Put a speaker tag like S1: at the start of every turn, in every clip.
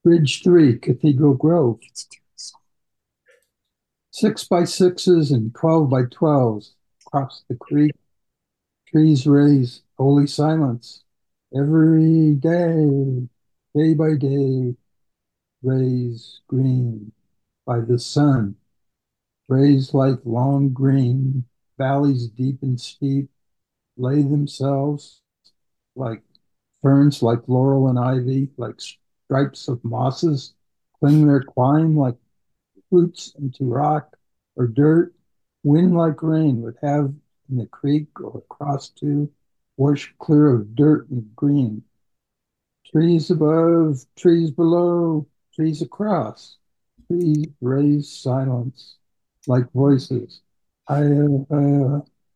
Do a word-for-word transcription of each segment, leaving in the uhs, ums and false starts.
S1: Bridge three, Cathedral Grove. Six by sixes and twelve by twelves across the creek. Trees raise holy silence. Every day, day by day, rays green by the sun. Rays like long green, valleys deep and steep, lay themselves like ferns, like laurel and ivy, like stripes of mosses, cling their climb like roots into rock or dirt. Wind like rain would have in the creek or across to wash clear of dirt and green. Trees above, trees below, trees across. Trees raise silence like voices. I, uh,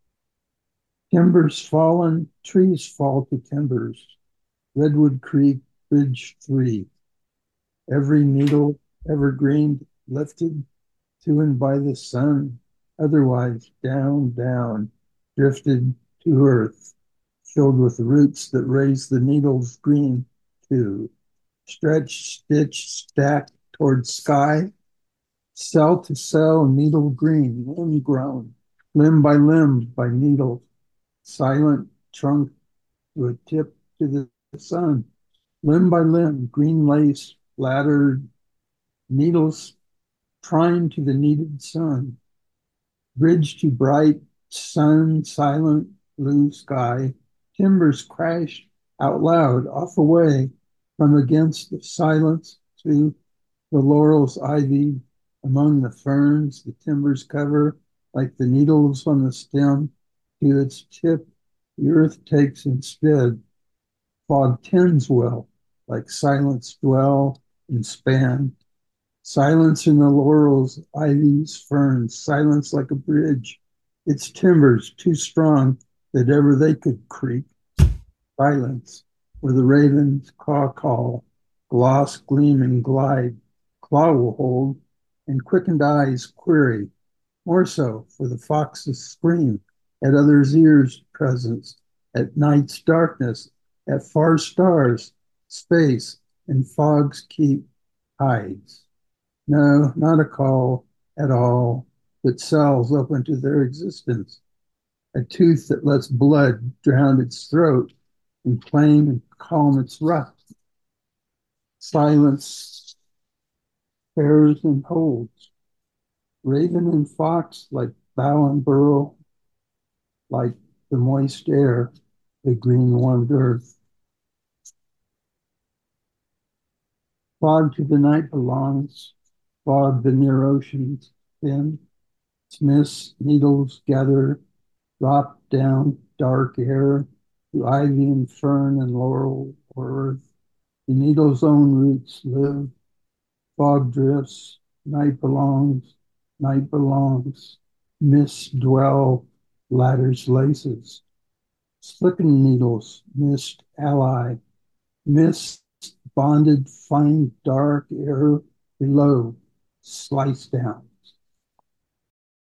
S1: Timbers fallen, trees fall to timbers. Redwood Creek, Bridge three. Every needle evergreen lifted to and by the sun, otherwise down, down, drifted to earth, filled with roots that raise the needles green too. Stretched, stitched, stacked toward sky, cell to cell, needle green, limb grown, limb by limb by needle, silent trunk to a tip to the sun, limb by limb, green lace, laddered needles trying to the needed sun, bridge to bright sun, silent blue sky, timbers crash out loud, off away from against the silence to the laurel's ivy among the ferns, the timbers cover like the needles on the stem to its tip. The earth takes instead, fog tends well, like silence dwell and span. Silence in the laurels, ivies, ferns, silence like a bridge. Its timbers too strong that ever they could creak. Silence where the ravens caw call, gloss, gleam, and glide. Claw will hold, and quickened eyes query. More so for the foxes scream at others' ears' presence, at night's darkness, at far stars, space, and fog's keep hides. No, not a call at all, but cells open to their existence. A tooth that lets blood drown its throat and claim and calm its rust. Silence bears and holds. Raven and fox like bow and burrow, like the moist air, the green warmed earth. Fog to the night belongs, fog the near oceans thin. Smith's needles gather, drop down dark air to ivy and fern and laurel or earth. The needle's own roots live, fog drifts, night belongs, night belongs. Mist dwell, ladders laces. Slipping needles, mist ally, mist bonded, fine dark air below, slice down.